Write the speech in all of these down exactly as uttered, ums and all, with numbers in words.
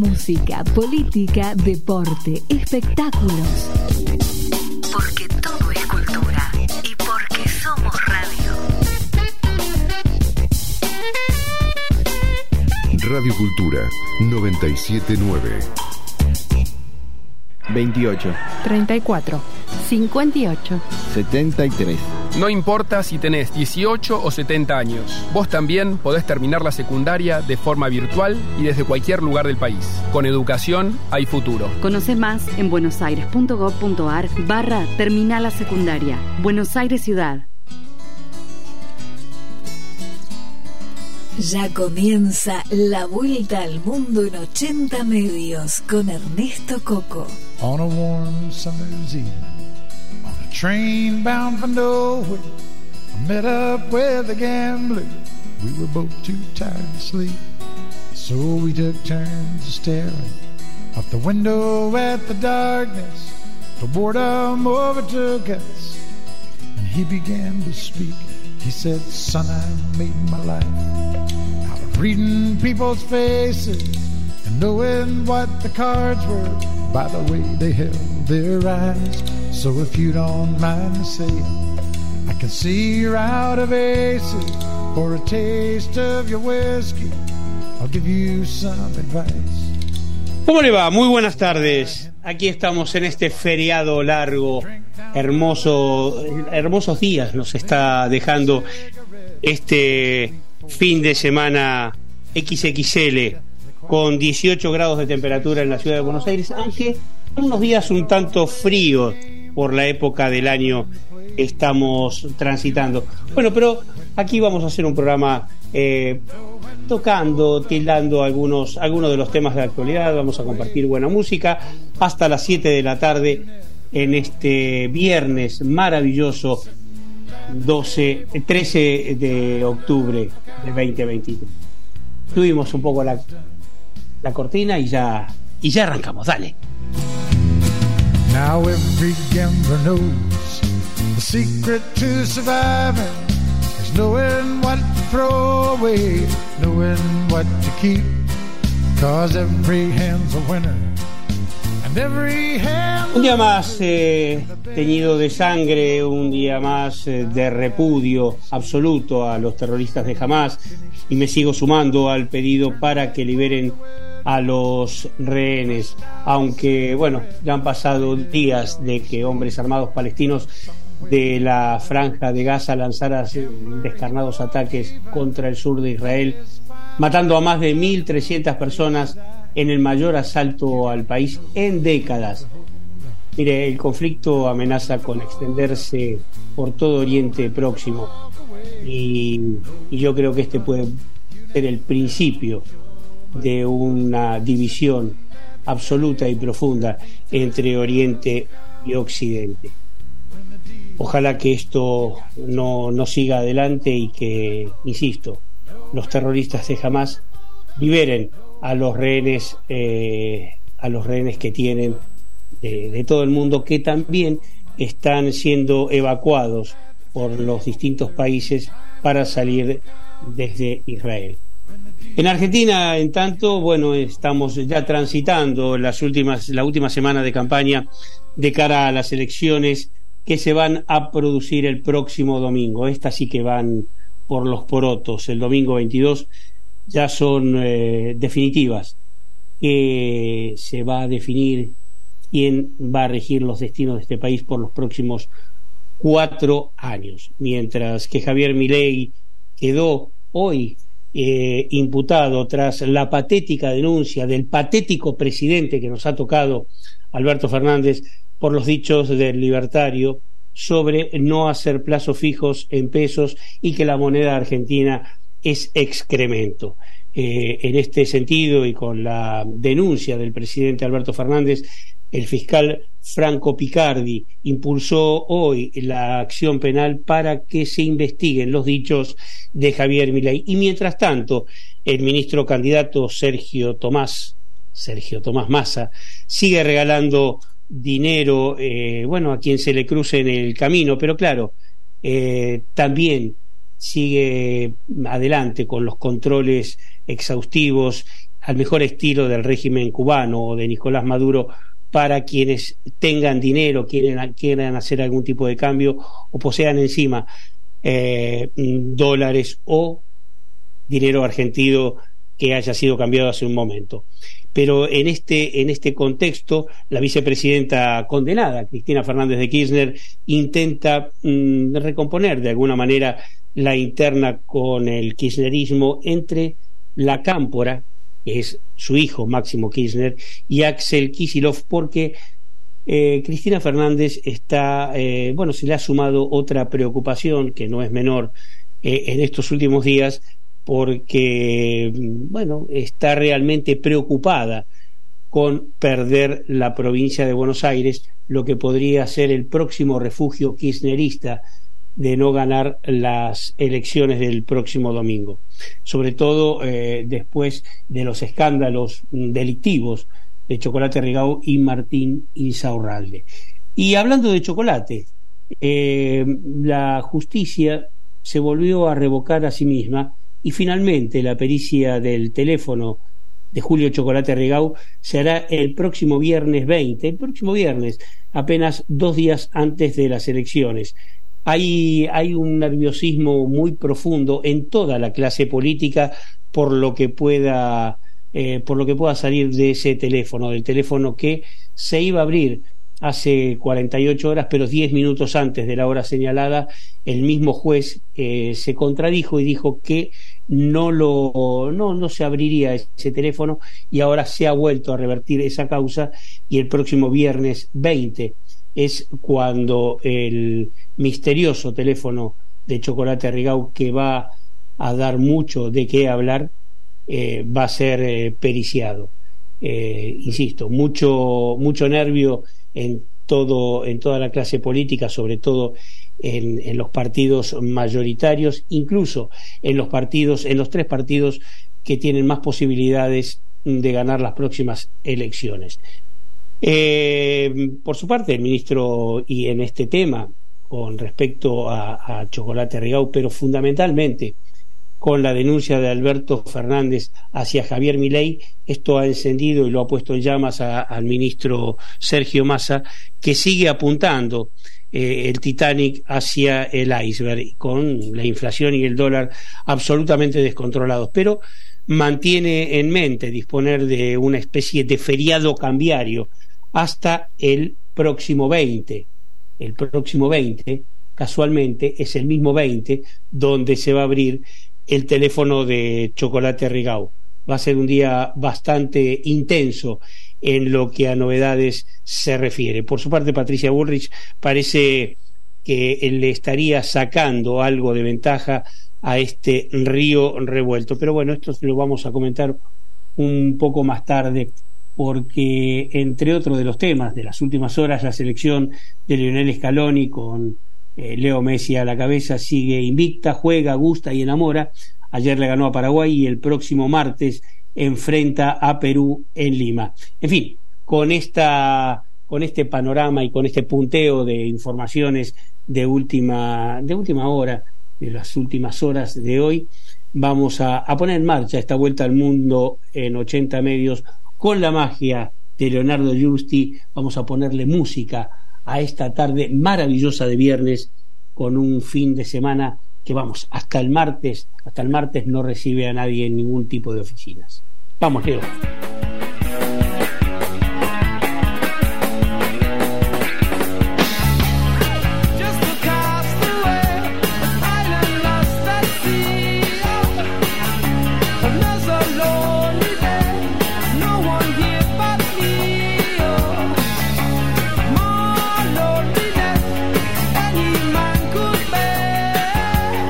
música, política, deporte, espectáculos. Porque todo es cultura y porque somos radio. Radio Cultura noventa y siete nueve. veintiocho, treinta y cuatro, cincuenta y ocho, setenta y tres. No importa si tenés dieciocho o setenta años, vos también podés terminar la secundaria de forma virtual y desde cualquier lugar del país. Con educación hay futuro. Conoce más en buenosaires.gov.ar barra terminal la secundaria. Buenos Aires Ciudad. Ya comienza la vuelta al mundo en ochenta medios con Ernesto Coco. On a warm summer's evening, on a train bound for nowhere, I met up with a gambler. We were both too tired to sleep, so we took turns staring out the window at the darkness. The boredom overtook us, and he began to speak. He said, son, I made my life out of reading people's faces and knowing what the cards were by the way they held their eyes. So if you don't mind saying, I can see you're out of aces. For a taste of your whiskey, I'll give you some advice. ¿Cómo le va? Muy buenas tardes. Aquí estamos en este feriado largo, hermoso, hermosos días nos está dejando este fin de semana equis equis ele con dieciocho grados de temperatura en la ciudad de Buenos Aires, aunque unos días un tanto fríos por la época del año que estamos transitando. Bueno, pero aquí vamos a hacer un programa eh, tocando, tildando algunos, algunos de los temas de la actualidad. Vamos a compartir buena música hasta las siete de la tarde en este viernes maravilloso doce, trece de octubre de veinte veintitrés. Tuvimos un poco la, la cortina y ya, y ya arrancamos. Dale. Now every gambler knows the secret to surviving is knowing what to throw away, knowing what to keep, cause every hand's a winner and every hand... Un día más eh, teñido de sangre, un día más eh, de repudio absoluto a los terroristas de Hamás, y me sigo sumando al pedido para que liberen a los rehenes, aunque bueno, ya han pasado días de que hombres armados palestinos de la franja de Gaza lanzaran descarnados ataques contra el sur de Israel, matando a más de mil trescientas personas en el mayor asalto al país en décadas. Mire, el conflicto amenaza con extenderse por todo Oriente Próximo y, y yo creo que este puede ser el principio de una división absoluta y profunda entre Oriente y Occidente. Ojalá que esto no, no siga adelante y que, insisto, los terroristas de Hamás liberen a los rehenes, eh, a los rehenes que tienen de, de todo el mundo, que también están siendo evacuados por los distintos países para salir desde Israel. En Argentina, en tanto, bueno, estamos ya transitando las últimas, la última semana de campaña de cara a las elecciones que se van a producir el próximo domingo. Estas sí que van por los porotos. El domingo veintidós ya son eh, definitivas, que se va a definir quién va a regir los destinos de este país por los próximos cuatro años. Mientras que Javier Milei quedó hoy eh, imputado tras la patética denuncia del patético presidente que nos ha tocado, Alberto Fernández, por los dichos del libertario sobre no hacer plazos fijos en pesos y que la moneda argentina es excremento. Eh, en este sentido, y con la denuncia del presidente Alberto Fernández, el fiscal Franco Picardi impulsó hoy la acción penal para que se investiguen los dichos de Javier Milei. Y mientras tanto, el ministro candidato Sergio Tomás, Sergio Tomás Massa, sigue regalando dinero, eh, bueno, a quien se le cruce en el camino, pero claro, eh, también sigue adelante con los controles exhaustivos al mejor estilo del régimen cubano o de Nicolás Maduro, para quienes tengan dinero, quieran, quieran hacer algún tipo de cambio o posean encima eh, dólares o dinero argentino que haya sido cambiado hace un momento. Pero en este, en este contexto, la vicepresidenta condenada, Cristina Fernández de Kirchner, intenta mmm, recomponer de alguna manera la interna con el kirchnerismo entre la cámpora, que es su hijo Máximo Kirchner, y Axel Kicillof, porque eh, Cristina Fernández está, eh, bueno, se le ha sumado otra preocupación que no es menor eh, en estos últimos días, porque, bueno, está realmente preocupada con perder la provincia de Buenos Aires, lo que podría ser el próximo refugio kirchnerista de no ganar las elecciones del próximo domingo, sobre todo eh, después de los escándalos delictivos de Chocolate Rigau y Martín Insaurralde. Y hablando de chocolate, eh, la justicia se volvió a revocar a sí misma y finalmente la pericia del teléfono de Julio Chocolate Rigau se hará el próximo viernes veinte, el próximo viernes, apenas dos días antes de las elecciones. Hay, hay un nerviosismo muy profundo en toda la clase política por lo que pueda, eh, por lo que pueda salir de ese teléfono, del teléfono que se iba a abrir hace cuarenta y ocho horas, pero diez minutos antes de la hora señalada, el mismo juez eh, se contradijo y dijo que no, lo, no, no se abriría ese teléfono, y ahora se ha vuelto a revertir esa causa, y el próximo viernes veinte es cuando el misterioso teléfono de Chocolate Rigau, que va a dar mucho de qué hablar, eh, va a ser eh, periciado. Eh, insisto, mucho, mucho nervio en todo, en toda la clase política, sobre todo en, en los partidos mayoritarios, incluso en los partidos, en los tres partidos que tienen más posibilidades de ganar las próximas elecciones. Eh, por su parte, el ministro, y en este tema con respecto a, a Chocolate Rigau, pero fundamentalmente con la denuncia de Alberto Fernández hacia Javier Milei, esto ha encendido y lo ha puesto en llamas a, al ministro Sergio Massa, que sigue apuntando eh, el Titanic hacia el iceberg, con la inflación y el dólar absolutamente descontrolados, pero mantiene en mente disponer de una especie de feriado cambiario hasta el próximo veinte. El próximo veinte, casualmente, es el mismo veinte donde se va a abrir el teléfono de Chocolate Rigau. Va a ser un día bastante intenso en lo que a novedades se refiere. Por su parte, Patricia Bullrich parece que le estaría sacando algo de ventaja a este río revuelto. Pero bueno, esto lo vamos a comentar un poco más tarde, porque entre otros de los temas de las últimas horas, la selección de Lionel Scaloni con eh, Leo Messi a la cabeza sigue invicta, juega, gusta y enamora. Ayer le ganó a Paraguay y el próximo martes enfrenta a Perú en Lima. En fin, con esta, con este panorama y con este punteo de informaciones de última, de última hora, de las últimas horas de hoy, vamos a, a poner en marcha esta vuelta al mundo en ochenta medios con la magia de Leonardo Giusti. Vamos a ponerle música a esta tarde maravillosa de viernes, con un fin de semana que, vamos, hasta el martes, hasta el martes no recibe a nadie en ningún tipo de oficinas. Vamos, Leo.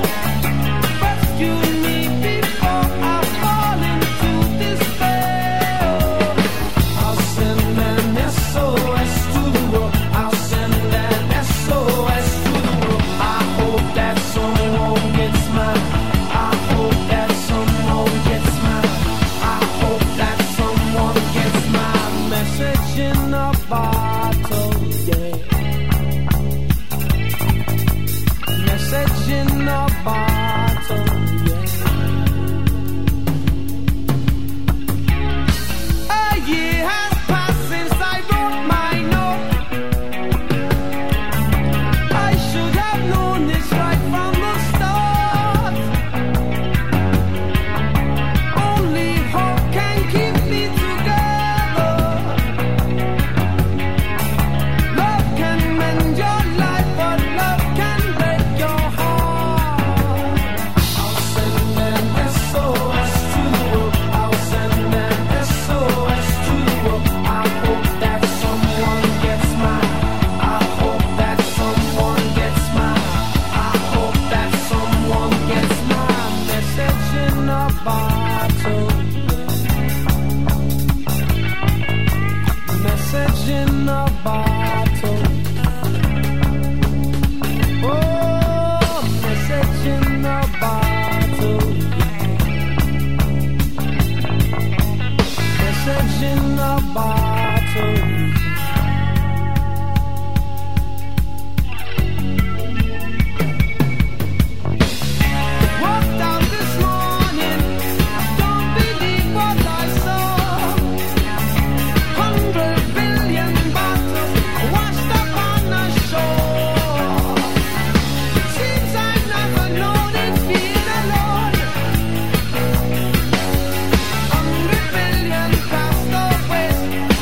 Rescue me before I fall into despair. vision of bottom. Walked out this morning, don't believe what I saw. Hundred billion bottles washed up on the shore. Seems I've never known it feel alone. Hundred billion cast away.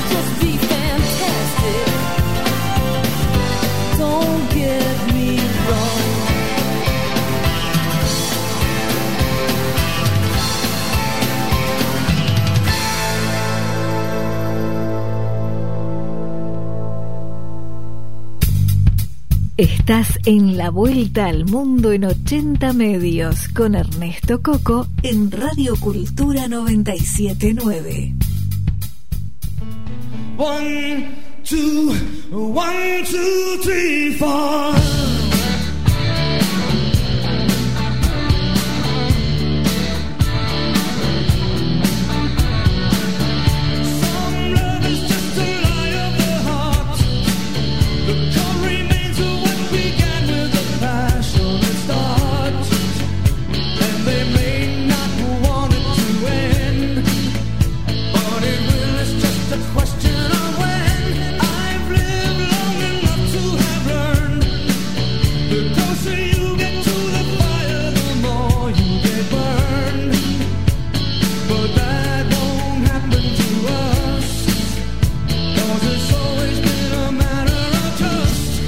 just be fantastic. Don't get me wrong. Estás en La Vuelta al Mundo en ochenta Medios con Ernesto Coco en Radio Cultura noventa y siete nueve. One, two, one, two, three, four. Some love is just a lie of the heart. The core remains of what began with a passionate start. And they may not want it to end, but it will. It's just a question of when. I've lived long enough to have learned. The closer you get to the fire, the more you get burned. But that won't happen to us, 'cause it's always been a matter of trust.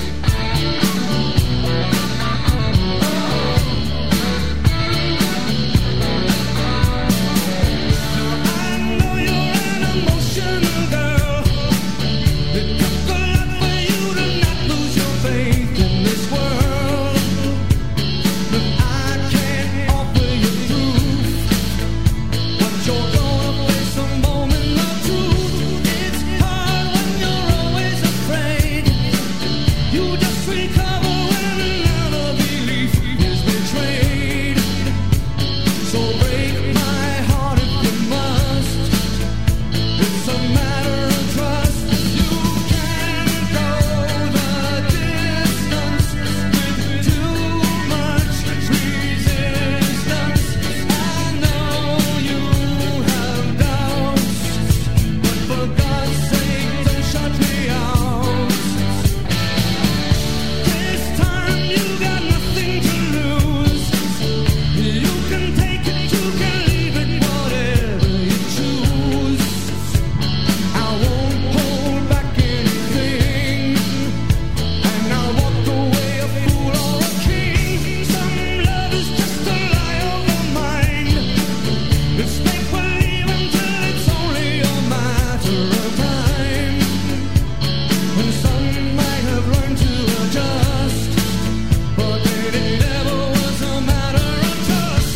I know you're an emotional girl. It took a lot for you to not lose your faith in this world. But I can't offer you proof, but you're gonna face a moment of truth. It's hard when you're always afraid. You just recover when another belief is betrayed. So break my heart if you must. It's a matter of trust. You can't go the distance with too much resistance. I know you have doubts, but for God's sake, don't shut me out. This time you got nothing to lose. You can take it, you can leave it, whatever you choose. I won't hold back anything, and I'll walk away a fool or a king. Some love is just a lie of the mind. It's make believe until it's only a matter of time. And some might have learned to adjust, but it never was a matter of trust.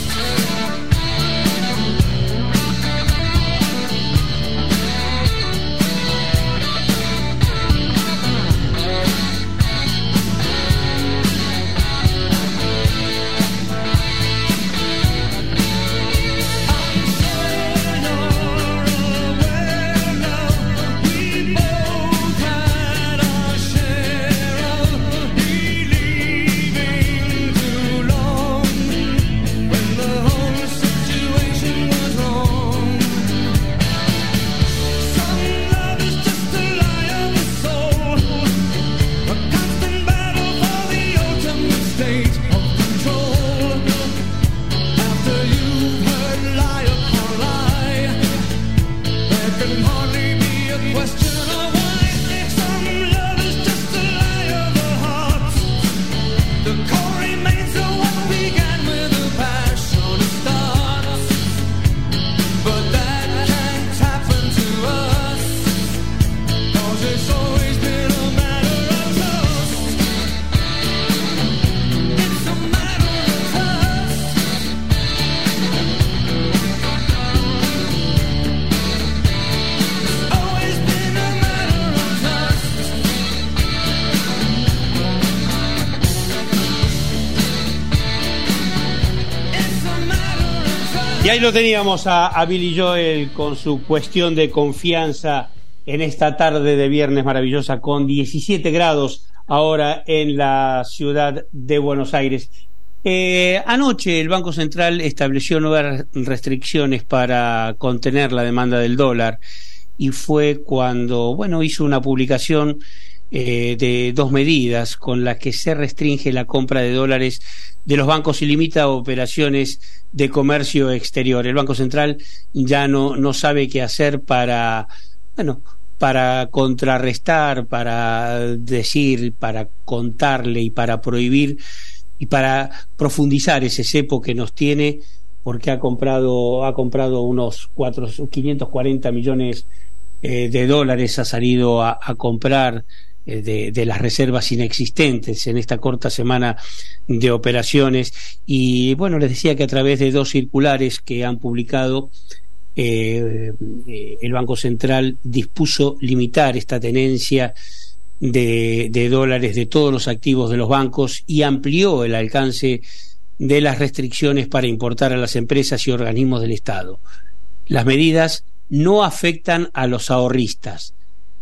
We both had our share of believing too long, when the whole situation was wrong. Some love is just a lie of the soul, a constant battle for the ultimate state of control. After you've heard lie upon lie, there can hardly be a question of why. Some love is just a lie of the heart. The core remains of what began with a passionate start. But that can't happen to us, 'cause it's always been a matter of trust. It's a matter of trust. It's always been a matter of trust. It's a matter of trust. Y ahí lo teníamos a, a Billy Joel con su cuestión de confianza en esta tarde de viernes maravillosa, con diecisiete grados ahora en la ciudad de Buenos Aires. Eh, anoche el Banco Central estableció nuevas restricciones para contener la demanda del dólar, y fue cuando, bueno, hizo una publicación eh, de dos medidas con las que se restringe la compra de dólares de los bancos y limita operaciones de comercio exterior. El Banco Central ya no, no sabe qué hacer para bueno, para contrarrestar, para decir, para contarle y para prohibir y para profundizar ese cepo que nos tiene, porque ha comprado ha comprado unos quinientos cuarenta millones eh, de dólares, ha salido a, a comprar eh, de, de las reservas inexistentes en esta corta semana de operaciones. Y bueno, les decía que a través de dos circulares que han publicado, eh, eh, el Banco Central dispuso limitar esta tenencia de, de dólares de todos los activos de los bancos y amplió el alcance de las restricciones para importar a las empresas y organismos del Estado. Las medidas no afectan a los ahorristas,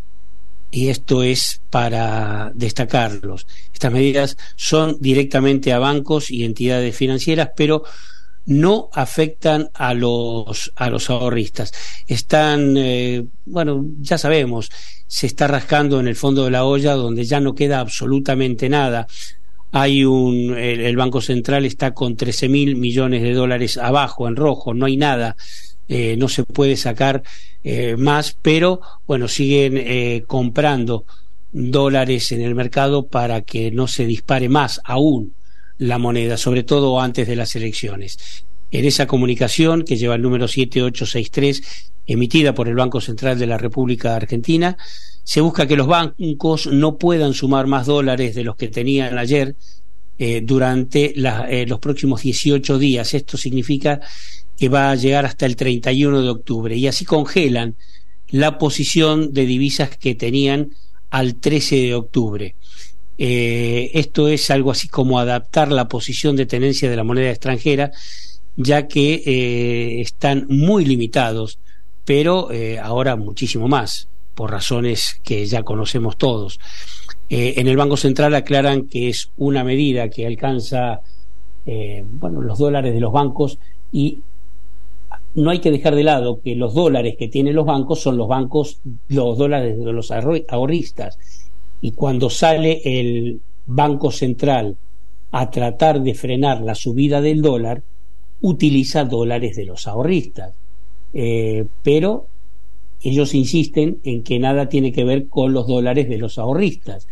y esto es para destacarlos. Estas medidas son directamente a bancos y entidades financieras, pero no afectan a los a los ahorristas. Están, eh, bueno, ya sabemos, se está rascando en el fondo de la olla donde ya no queda absolutamente nada. Hay un el, el Banco Central está con trece mil millones de dólares abajo, en rojo, no hay nada, eh, no se puede sacar eh, más, pero bueno, siguen eh, comprando dólares en el mercado para que no se dispare más aún la moneda, sobre todo antes de las elecciones. En esa comunicación, que lleva el número siete ocho seis tres, emitida por el Banco Central de la República Argentina, se busca que los bancos no puedan sumar más dólares de los que tenían ayer eh, durante la, eh, los próximos dieciocho días. Esto significa que va a llegar hasta el treinta y uno de octubre, y así congelan la posición de divisas que tenían al trece de octubre. Eh, esto es algo así como adaptar la posición de tenencia de la moneda extranjera, ya que eh, están muy limitados, pero eh, ahora muchísimo más, por razones que ya conocemos todos. Eh, en el Banco Central aclaran que es una medida que alcanza eh, bueno, los dólares de los bancos, y no hay que dejar de lado que los dólares que tienen los bancos son los bancos, los dólares de los ahorristas, y cuando sale el Banco Central a tratar de frenar la subida del dólar, utiliza dólares de los ahorristas, eh, pero ellos insisten en que nada tiene que ver con los dólares de los ahorristas.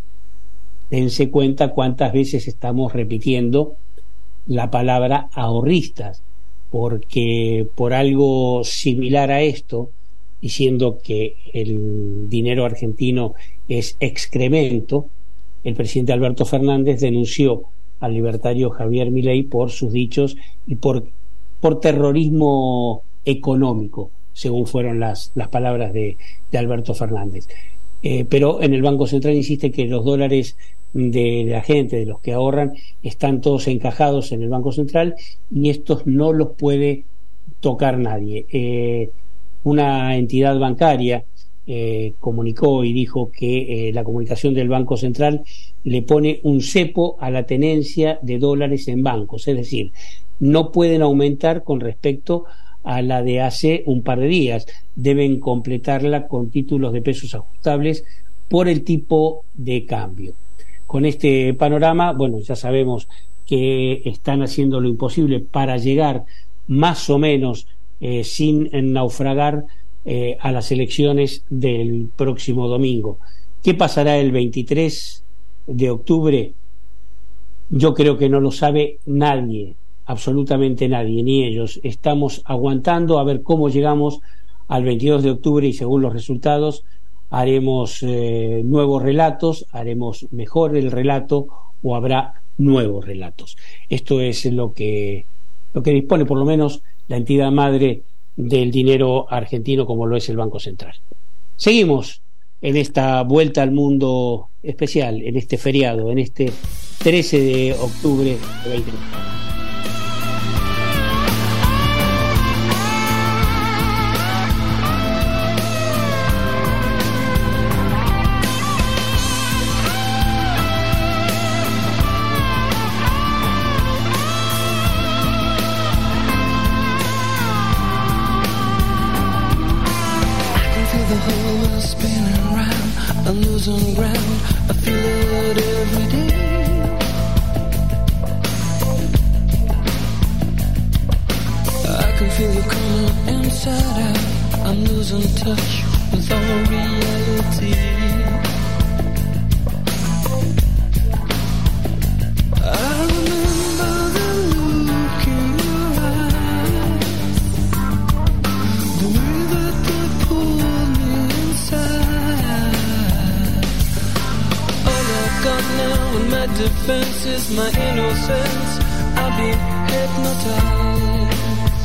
Dense cuenta cuántas veces estamos repitiendo la palabra ahorristas, porque por algo similar a esto, diciendo que el dinero argentino es excremento, el presidente Alberto Fernández denunció al libertario Javier Milei por sus dichos y por, por terrorismo económico, según fueron las, las palabras de, de Alberto Fernández. Eh, pero en el Banco Central insiste que los dólares de la gente, de los que ahorran, están todos encajados en el Banco Central y estos no los puede tocar nadie. Eh, una entidad bancaria eh, comunicó y dijo que eh, la comunicación del Banco Central le pone un cepo a la tenencia de dólares en bancos, es decir, no pueden aumentar con respecto a la de hace un par de días, deben completarla con títulos de pesos ajustables por el tipo de cambio. Con este panorama, bueno, ya sabemos que están haciendo lo imposible para llegar más o menos eh, sin naufragar eh, a las elecciones del próximo domingo. ¿Qué pasará el veintitrés de octubre? Yo creo que no lo sabe nadie, absolutamente nadie, ni ellos. Estamos aguantando a ver cómo llegamos al veintidós de octubre y según los resultados haremos eh, nuevos relatos, haremos mejor el relato o habrá nuevos relatos. Esto es lo que, lo que dispone por lo menos la entidad madre del dinero argentino, como lo es el Banco Central. Seguimos en esta vuelta al mundo especial, en este feriado, en este trece de octubre de veinte veinte. I'm losing ground, I feel it every day. I can feel you coming inside out, I'm losing touch with our reality. I remember the look in your eyes, the way that they pulled me inside. All I've got now in my defense is my innocence. I've been hypnotized.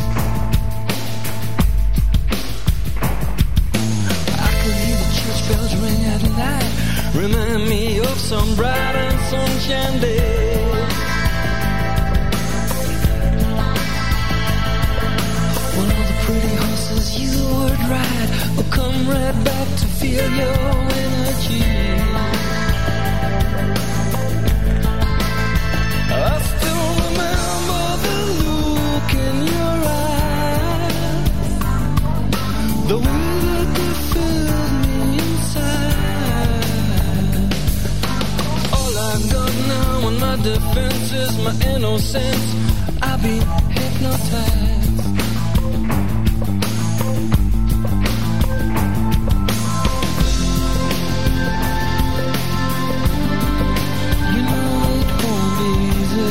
I could hear the church bells ring at night, remind me of some bright and sunshine day. When all the pretty horses you would ride will come right back to feel your energy. I still remember the look in your eyes, the way that they filled me inside. All I've got now in my defense is my innocence. I've been hypnotized. You know it won't be easy.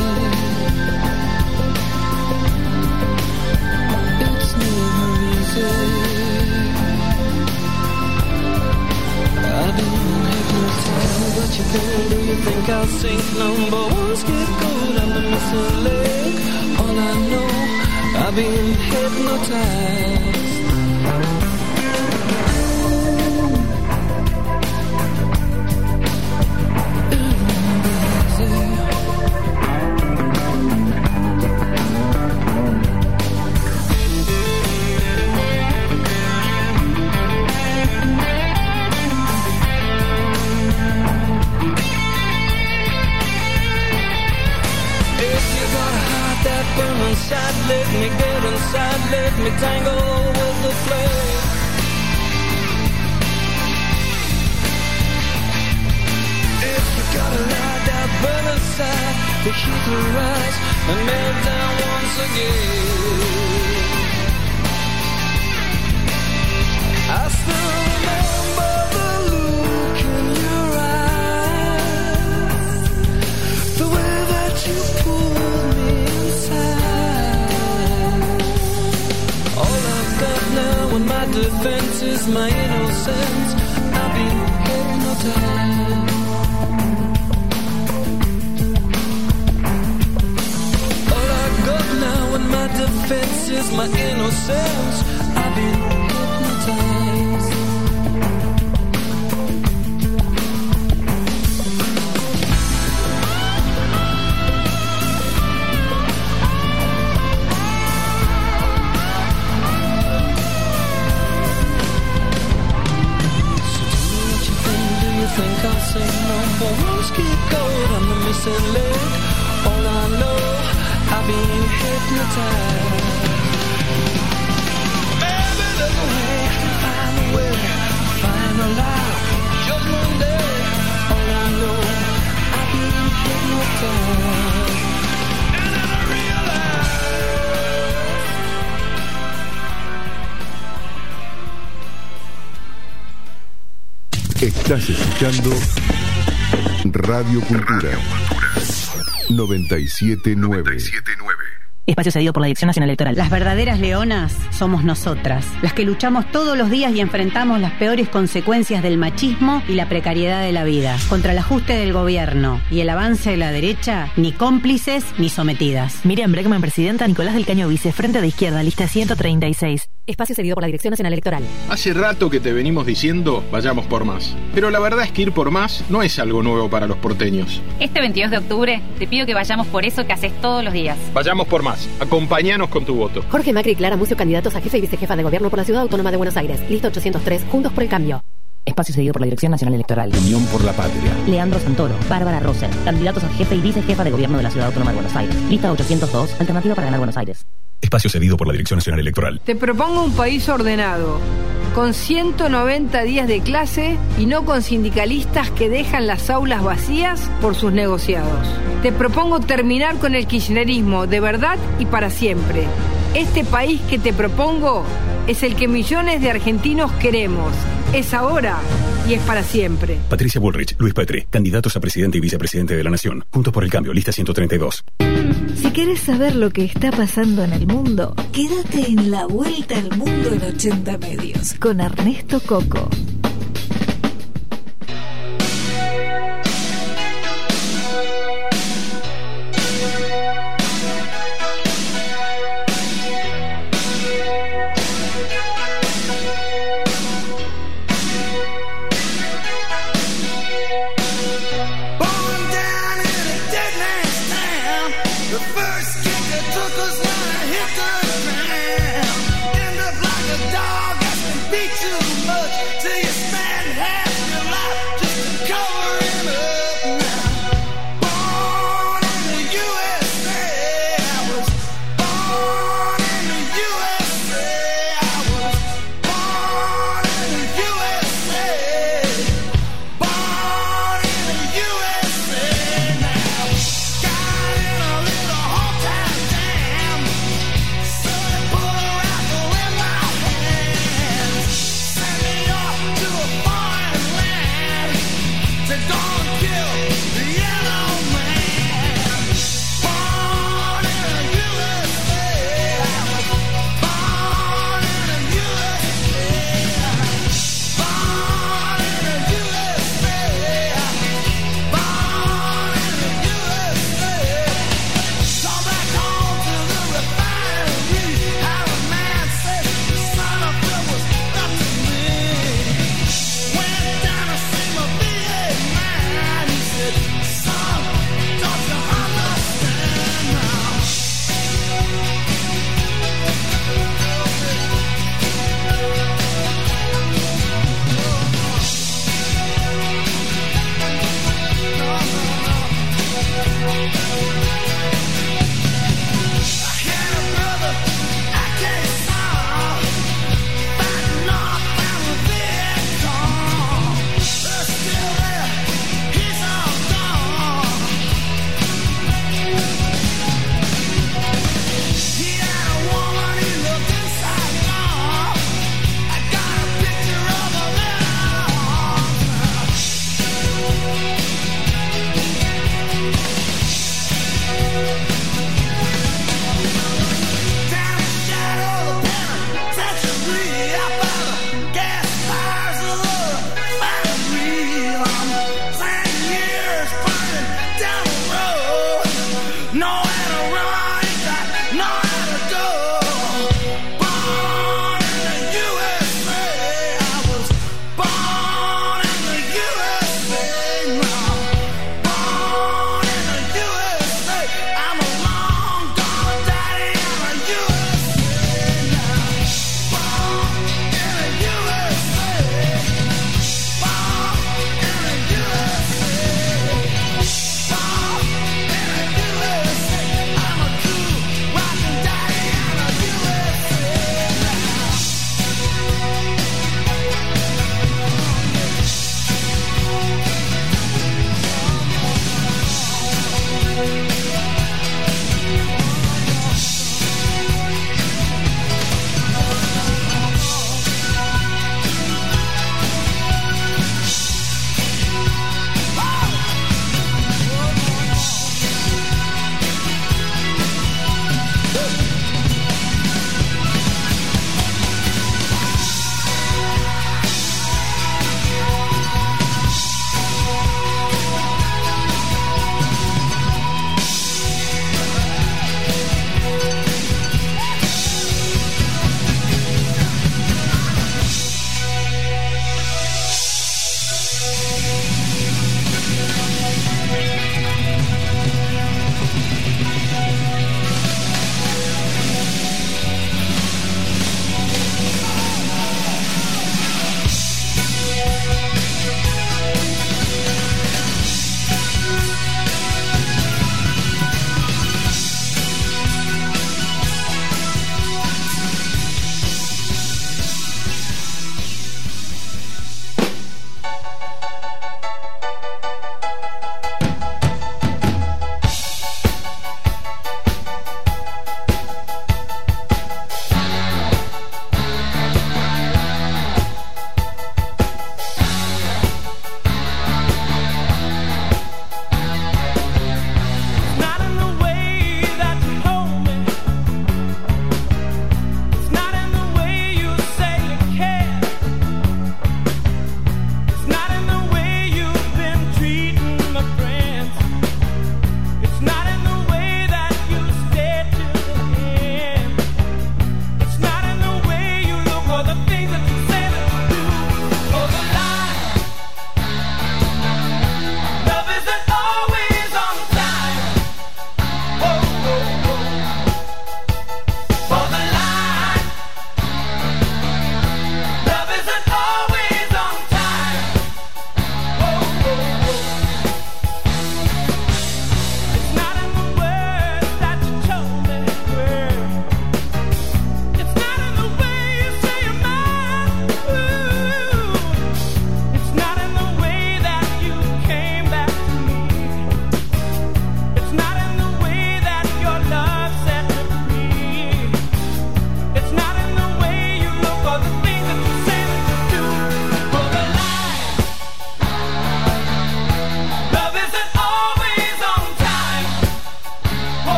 It's never easy. I've been hypnotized. What you think? Do you think I'll sink? Number one scapegoat, I'm the missing leg. All I know, I've been hypnotized. Inside, let me get inside, let me tangle with the flame. If you gotta lie down, burn inside, the heat will rise and melt down once again. I still remember the look in your eyes, the way that you pulled me inside. All I've got now in my defense is my innocence. I've been hypnotized. All I've got now in my defense is my innocence. I've been hypnotized. Think I'll say no for one scapegoat, I'm the missing leg. All I know, I've been hypnotized. Maybe there's a way to find a way, find a lie, just one day. All I know, I've been hypnotized. And then I realize Estás escuchando Radio Cultura noventa y siete nueve. Espacio cedido por la Dirección Nacional Electoral. Las verdaderas leonas somos nosotras, las que luchamos todos los días y enfrentamos las peores consecuencias del machismo y la precariedad de la vida. Contra el ajuste del gobierno y el avance de la derecha, ni cómplices ni sometidas. Miriam Bregman, presidenta. Nicolás del Caño, vice. Frente de Izquierda, lista ciento treinta y seis. Espacio cedido por la Dirección Nacional Electoral. Hace rato que te venimos diciendo, vayamos por más. Pero la verdad es que ir por más no es algo nuevo para los porteños. Este veintidós de octubre te pido que vayamos por eso que haces todos los días. Vayamos por más. Acompáñanos con tu voto. Jorge Macri y Clara Mucio, candidatos a jefe y vicejefa de gobierno por la Ciudad Autónoma de Buenos Aires. Lista ochocientos tres, Juntos por el Cambio. Espacio cedido por la Dirección Nacional Electoral. Unión por la Patria. Leandro Santoro, Bárbara Rosen, candidatos a jefe y vicejefa de gobierno de la Ciudad Autónoma de Buenos Aires. Lista ochocientos dos, Alternativa para ganar Buenos Aires. Espacio cedido por la Dirección Nacional Electoral. Te propongo un país ordenado, con ciento noventa días de clase y no con sindicalistas que dejan las aulas vacías por sus negociados. Te propongo terminar con el kirchnerismo de verdad y para siempre. Este país que te propongo es el que millones de argentinos queremos Es ahora y es para siempre. Patricia Bullrich, Luis Petri, candidatos a presidente y vicepresidente de la Nación. Juntos por el Cambio, lista ciento treinta y dos. Si querés saber lo que está pasando en el mundo, quédate en La Vuelta al Mundo en ochenta Medios con Ernesto Coco. Beat too much till you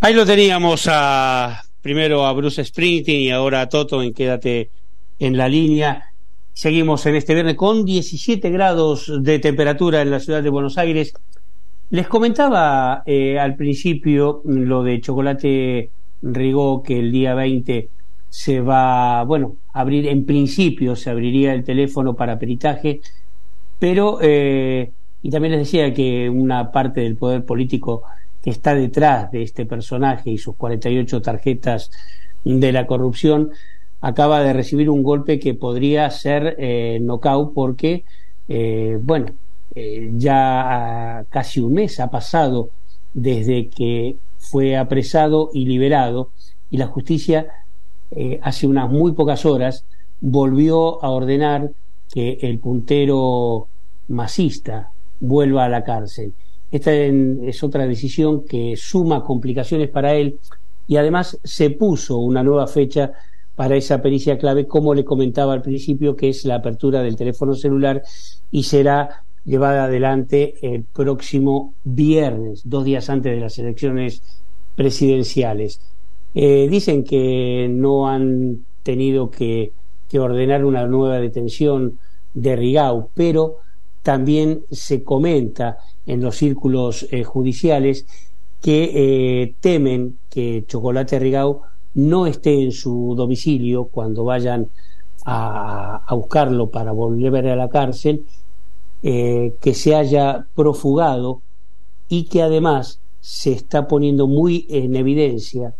Ahí lo teníamos a primero a Bruce Springsteen y ahora a Toto en Quédate en la Línea. Seguimos en este viernes con diecisiete grados de temperatura en la ciudad de Buenos Aires. Les comentaba eh, al principio lo de Chocolate Rigau, que el día veinte se va, bueno, a abrir, en principio se abriría el teléfono para peritaje, pero, eh, y también les decía que una parte del poder político que está detrás de este personaje y sus cuarenta y ocho tarjetas de la corrupción acaba de recibir un golpe que podría ser eh, nocaut, porque, eh, bueno, eh, ya casi un mes ha pasado desde que fue apresado y liberado, y la justicia eh, hace unas muy pocas horas volvió a ordenar que el puntero masista vuelva a la cárcel. Esta es otra decisión que suma complicaciones para él, y además se puso una nueva fecha para esa pericia clave, como le comentaba al principio, que es la apertura del teléfono celular, y será llevada adelante el próximo viernes, dos días antes de las elecciones presidenciales. Eh, dicen que no han tenido que, que ordenar una nueva detención de Rigau, pero también se comenta en los círculos eh, judiciales que eh, temen que Chocolate Rigau no esté en su domicilio cuando vayan a, a buscarlo para volver a la cárcel, eh, que se haya profugado, y que además se está poniendo muy en evidencia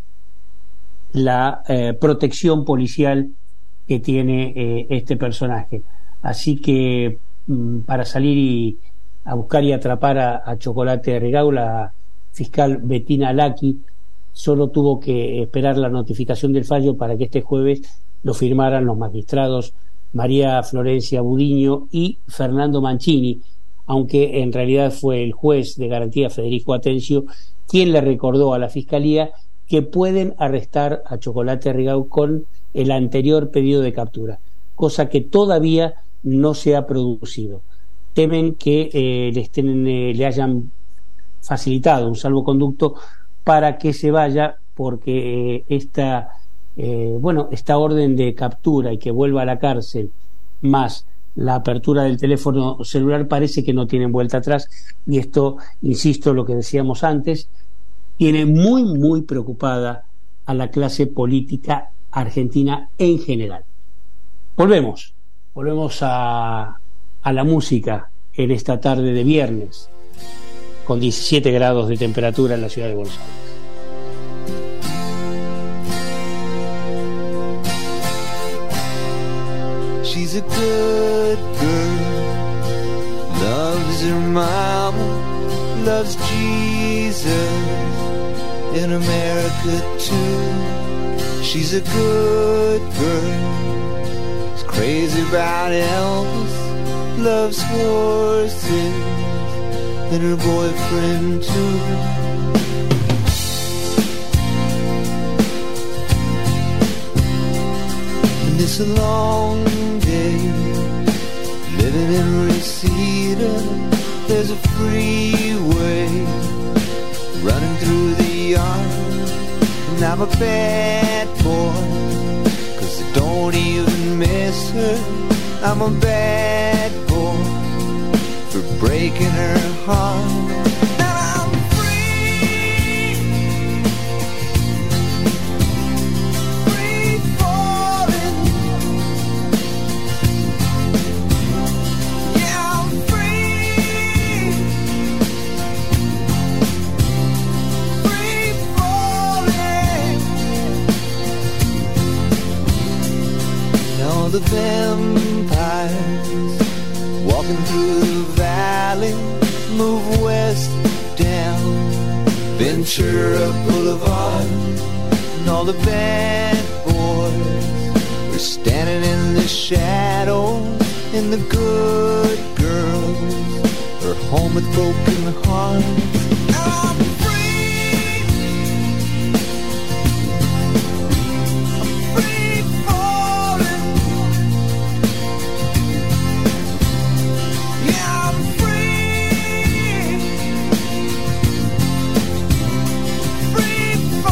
la eh, protección policial que tiene eh, este personaje. Así que mm, para salir y a buscar y atrapar a, a Chocolate Rigau, la fiscal Bettina Lacchi solo tuvo que esperar la notificación del fallo para que este jueves lo firmaran los magistrados María Florencia Budiño y Fernando Mancini, aunque en realidad fue el juez de garantía Federico Atencio quien le recordó a la fiscalía que pueden arrestar a Chocolate Rigau con el anterior pedido de captura, cosa que todavía no se ha producido. Temen que eh, le, estén, eh, le hayan facilitado un salvoconducto para que se vaya, porque eh, esta eh, bueno esta orden de captura y que vuelva a la cárcel, más la apertura del teléfono celular, parece que no tienen vuelta atrás, y esto, insisto, lo que decíamos antes, tiene muy muy preocupada a la clase política argentina en general. Volvemos, volvemos a, a la música en esta tarde de viernes, con diecisiete grados de temperatura en la ciudad de Buenos Aires. She's a good girl, loves her mama, loves Jesus, in America too. She's a good girl, is crazy about Elvis, loves horses, and her boyfriend too. And it's a long day living in Reseda. There's a freeway running through the yard, and I'm a bad boy, 'cause I don't even miss her. I'm a bad boy for breaking her heart. And I'm free, free falling. Yeah, I'm free, free falling. Now the vampires walking through the valley move west down Ventura Boulevard, and all the bad boys are standing in the shadows, and the good girls are home with broken hearts. I'm free, I'm free falling. Yeah, I'm free, free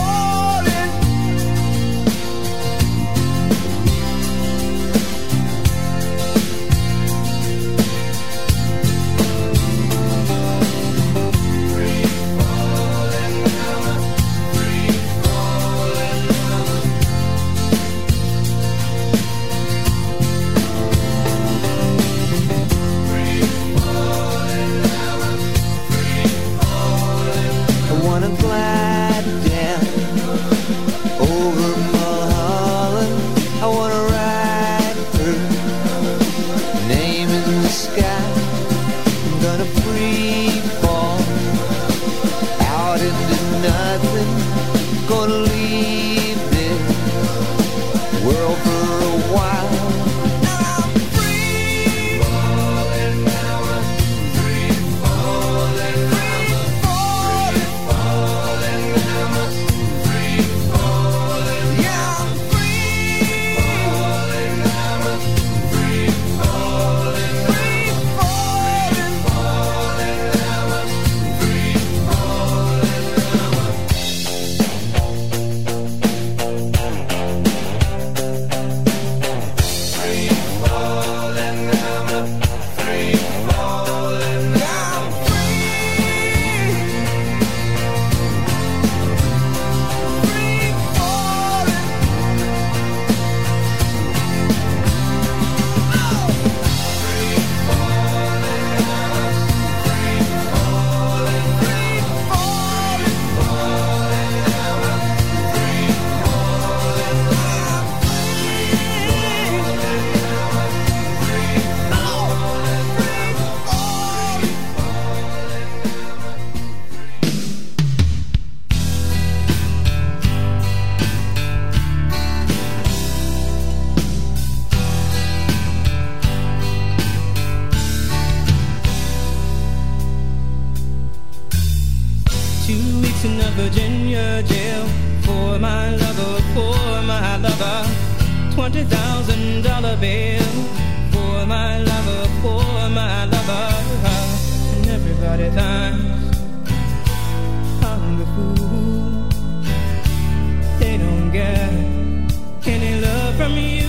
Virginia jail for my lover, for my lover. Twenty thousand dollar bill for my lover, for my lover. And everybody thinks I'm the fool. They don't get any love from you.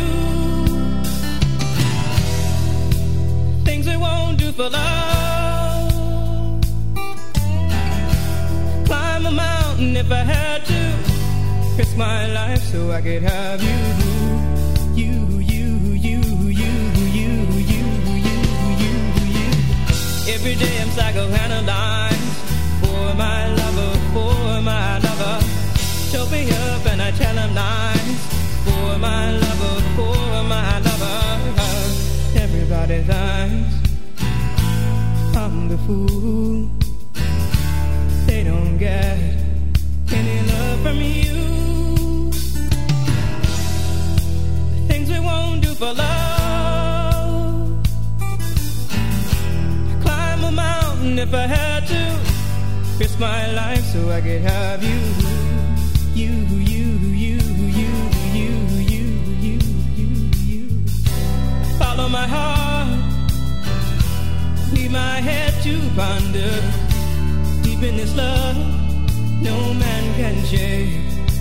Things they won't do for love. Climb a mountain if I had to. Risk my life so I could have you. You, you, you, you, you, you, you, you, you. Every day I'm psychoanalyzed for my lover, for my lover. Show me up and I tell him lies for my lover, for my lover. Everybody thinks I'm the fool. They don't get any love from you. The things we won't do for love. Climb a mountain if I had to. Risk my life so I could have you. You, you, you, you, you, you, you, you, you. Follow my heart. Leave my head to ponder. Deep in this love, no man can shake.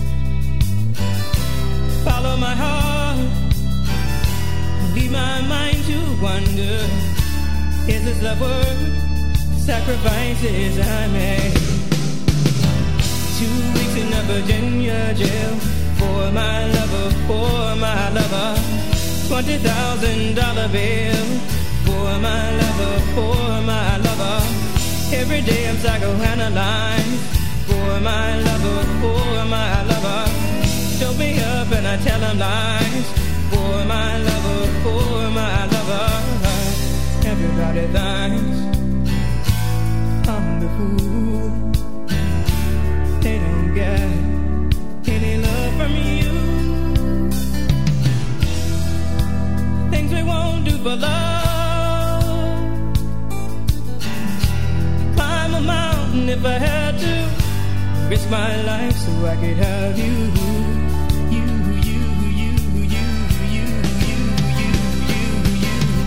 Follow my heart. Leave my mind to wonder. Is this love worth sacrifices I make? Two weeks in a Virginia jail for my lover, for my lover. Twenty thousand dollar bill for my lover, for my lover. Every day I'm psychoanalyzed for my lover, for my lover. Show me up and I tell him lies for my lover, for my lover. Everybody thinks I'm the fool. They don't get any love from you. Things we won't do for love. Climb a mountain if I had to. Risk my life so I could have you. You, you, you, you, you, you, you, you, you.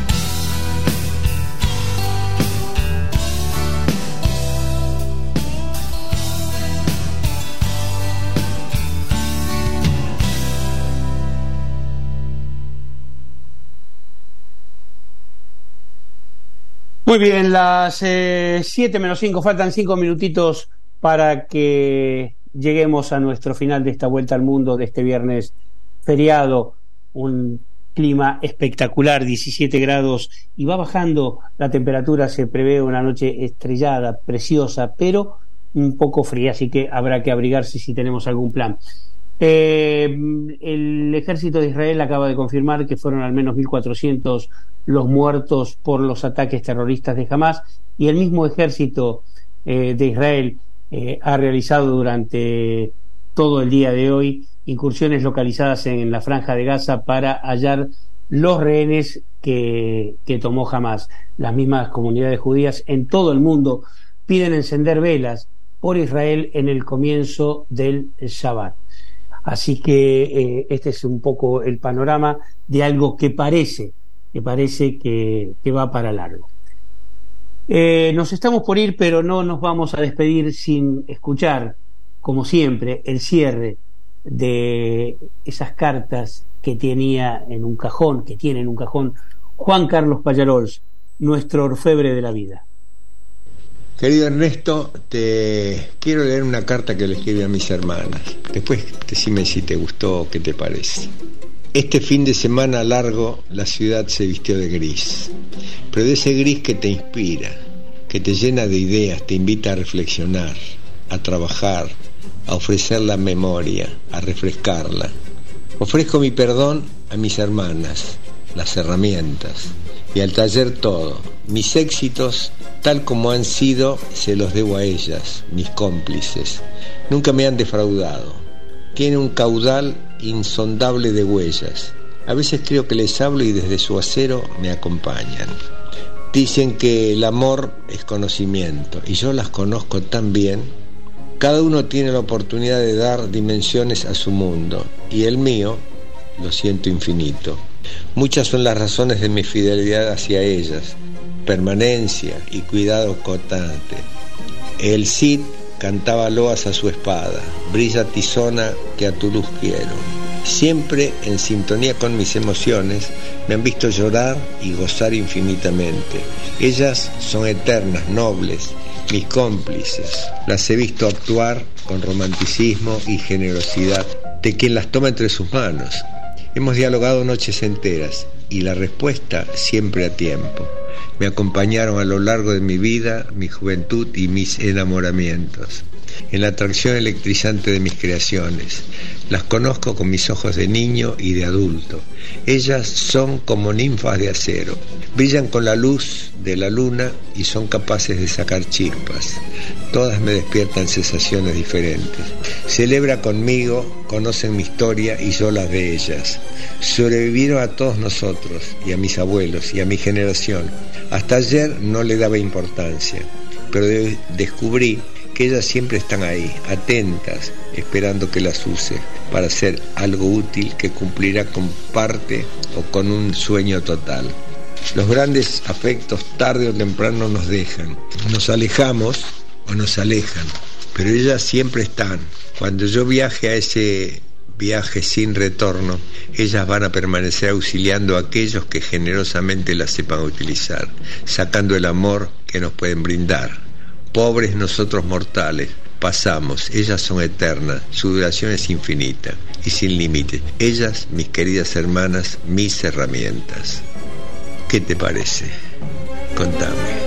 Muy bien, las eh, siete menos cinco, faltan cinco minutitos para que lleguemos a nuestro final de esta vuelta al mundo de este viernes feriado. Un clima espectacular, diecisiete grados, y va bajando la temperatura. Se prevé una noche estrellada, preciosa, pero un poco fría, así que habrá que abrigarse si tenemos algún plan. Eh, el ejército de Israel acaba de confirmar que fueron al menos mil cuatrocientos los muertos por los ataques terroristas de Hamás, y el mismo ejército eh, de Israel eh, ha realizado durante todo el día de hoy incursiones localizadas en la franja de Gaza para hallar los rehenes que, que tomó Hamás. Las mismas comunidades judías en todo el mundo piden encender velas por Israel en el comienzo del Shabbat. Así que eh, este es un poco el panorama de algo que parece que parece que, que va para largo. Eh, nos estamos por ir, pero no nos vamos a despedir sin escuchar, como siempre, el cierre de esas cartas que tenía en un cajón, que tiene en un cajón Juan Carlos Pallarols, nuestro orfebre de la vida. Querido Ernesto, te quiero leer una carta que le escribí a mis hermanas. Después decime si te gustó o qué te parece. Este fin de semana largo la ciudad se vistió de gris, pero de ese gris que te inspira, que te llena de ideas, te invita a reflexionar, a trabajar, a ofrecer la memoria, a refrescarla. Ofrezco mi perdón a mis hermanas, las herramientas, y al taller todo. Mis éxitos, tal como han sido, se los debo a ellas, mis cómplices. Nunca me han defraudado. Tiene un caudal insondable de huellas. A veces creo que les hablo y desde su acero me acompañan. Dicen que el amor es conocimiento, y yo las conozco tan bien Cada uno tiene la oportunidad de dar dimensiones a su mundo, y el mío lo siento infinito. Muchas son las razones de mi fidelidad hacia ellas, permanencia y cuidado constante. El Cid cantaba loas a su espada, brilla tizona que a tu luz quiero. Siempre en sintonía con mis emociones, me han visto llorar y gozar infinitamente. Ellas son eternas, nobles, mis cómplices. Las he visto actuar con romanticismo y generosidad de quien las toma entre sus manos. Hemos dialogado noches enteras y la respuesta siempre a tiempo. Me acompañaron a lo largo de mi vida, mi juventud y mis enamoramientos, en la atracción electrizante de mis creaciones. Las conozco con mis ojos de niño y de adulto. Ellas son como ninfas de acero. Brillan con la luz de la luna y son capaces de sacar chispas. Todas me despiertan sensaciones diferentes. Celebra conmigo, conocen mi historia y yo las de ellas. Sobrevivieron a todos nosotros y a mis abuelos y a mi generación. Hasta ayer no le daba importancia, pero de- descubrí que ellas siempre están ahí, atentas, esperando que las use para hacer algo útil que cumplirá con parte o con un sueño total. Los grandes afectos tarde o temprano nos dejan, nos alejamos o nos alejan, pero ellas siempre están. Cuando yo viaje a ese viaje sin retorno, ellas van a permanecer auxiliando a aquellos que generosamente las sepan utilizar, sacando el amor que nos pueden brindar. Pobres nosotros mortales, pasamos, ellas son eternas, su duración es infinita y sin límites. Ellas, mis queridas hermanas, mis herramientas. ¿Qué te parece? Contame.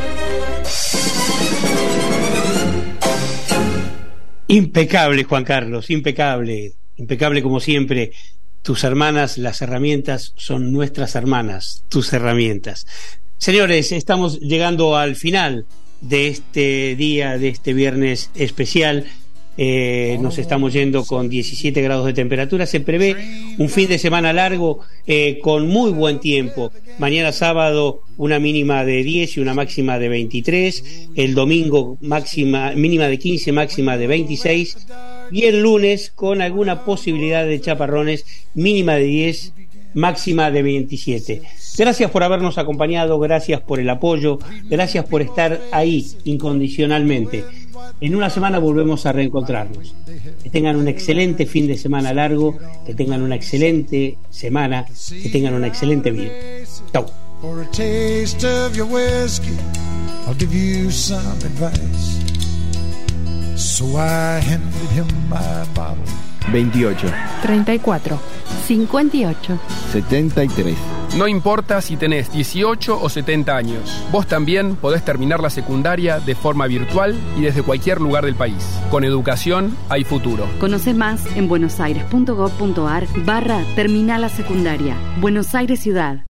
Impecable, Juan Carlos, impecable, impecable como siempre. Tus hermanas, las herramientas, son nuestras hermanas, tus herramientas. Señores, estamos llegando al final de este día, de este viernes especial. Eh, nos estamos yendo con diecisiete grados de temperatura. Se prevé un fin de semana largo eh, con muy buen tiempo. Mañana sábado una mínima de diez y una máxima de veintitrés. El domingo máxima, mínima de quince, máxima de veintiséis. Y el lunes con alguna posibilidad de chaparrones, mínima de diez, máxima de veintisiete. Gracias por habernos acompañado, gracias por el apoyo, gracias por estar ahí incondicionalmente. En una semana volvemos a reencontrarnos. Que tengan un excelente fin de semana largo, que tengan una excelente semana, que tengan una excelente vida. Chau. For a taste of your whiskey, I'll give you some advice. So I handed him my bottle. veintiocho, treinta y cuatro, cincuenta y ocho, setenta y tres. No importa si tenés dieciocho o setenta años, vos también podés terminar la secundaria de forma virtual y desde cualquier lugar del país. Con educación hay futuro. Conoce más en buenosaires.gov.ar barra terminal la secundaria. Buenos Aires Ciudad.